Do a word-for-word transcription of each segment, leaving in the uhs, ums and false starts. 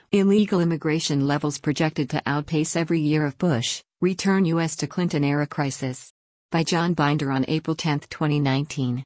Illegal immigration levels projected to outpace every year of Bush, return U S to Clinton-era crisis. By John Binder on April tenth, twenty nineteen.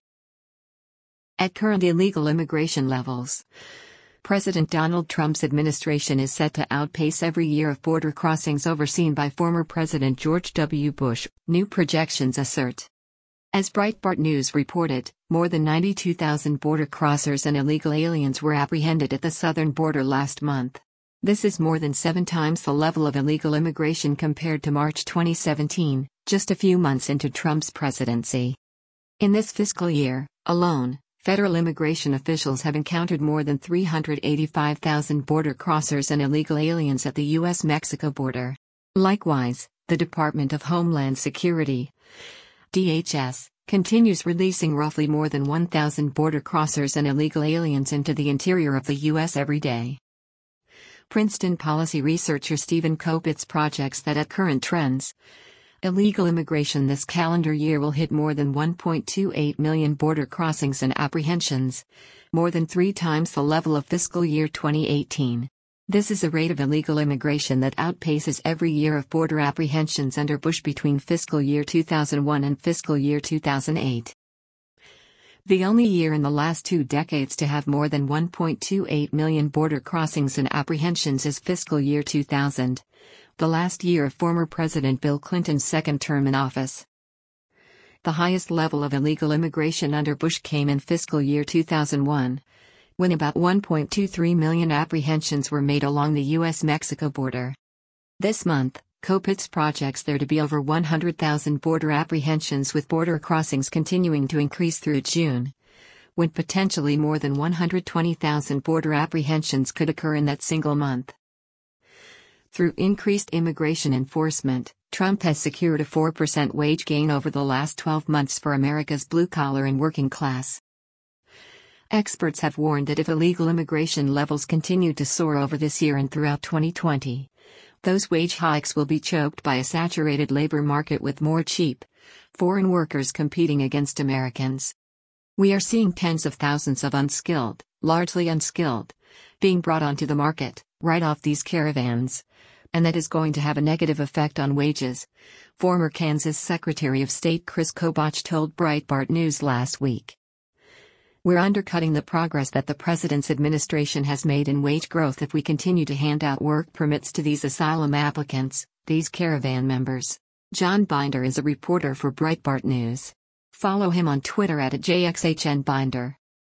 At current illegal immigration levels, President Donald Trump's administration is set to outpace every year of border crossings overseen by former President George W. Bush, new projections assert. As Breitbart News reported, more than ninety-two thousand border crossers and illegal aliens were apprehended at the southern border last month. This is more than seven times the level of illegal immigration compared to March twenty seventeen, just a few months into Trump's presidency. In this fiscal year, alone, federal immigration officials have encountered more than three hundred eighty-five thousand border crossers and illegal aliens at the U S Mexico border. Likewise, the Department of Homeland Security, D H S, continues releasing roughly more than one thousand border crossers and illegal aliens into the interior of the U S every day. Princeton policy researcher Stephen Kopitz projects that at current trends, illegal immigration this calendar year will hit more than one point two eight million border crossings and apprehensions, more than three times the level of fiscal year twenty eighteen. This is a rate of illegal immigration that outpaces every year of border apprehensions under Bush between fiscal year two thousand one and fiscal year two thousand eight. The only year in the last two decades to have more than one point two eight million border crossings and apprehensions is fiscal year two thousand, the last year of former President Bill Clinton's second term in office. The highest level of illegal immigration under Bush came in fiscal year two thousand one, when about one point two three million apprehensions were made along the U S Mexico border. This month, Kopitz projects there to be over one hundred thousand border apprehensions, with border crossings continuing to increase through June, when potentially more than one hundred twenty thousand border apprehensions could occur in that single month. Through increased immigration enforcement, Trump has secured a four percent wage gain over the last twelve months for America's blue-collar and working class. Experts have warned that if illegal immigration levels continue to soar over this year and throughout twenty twenty, those wage hikes will be choked by a saturated labor market with more cheap, foreign workers competing against Americans. We are seeing tens of thousands of unskilled, largely unskilled, being brought onto the market, right off these caravans, and that is going to have a negative effect on wages, former Kansas Secretary of State Chris Kobach told Breitbart News last week. We're undercutting the progress that the president's administration has made in wage growth if we continue to hand out work permits to these asylum applicants, these caravan members. John Binder is a reporter for Breitbart News. Follow him on Twitter at J X H N Binder.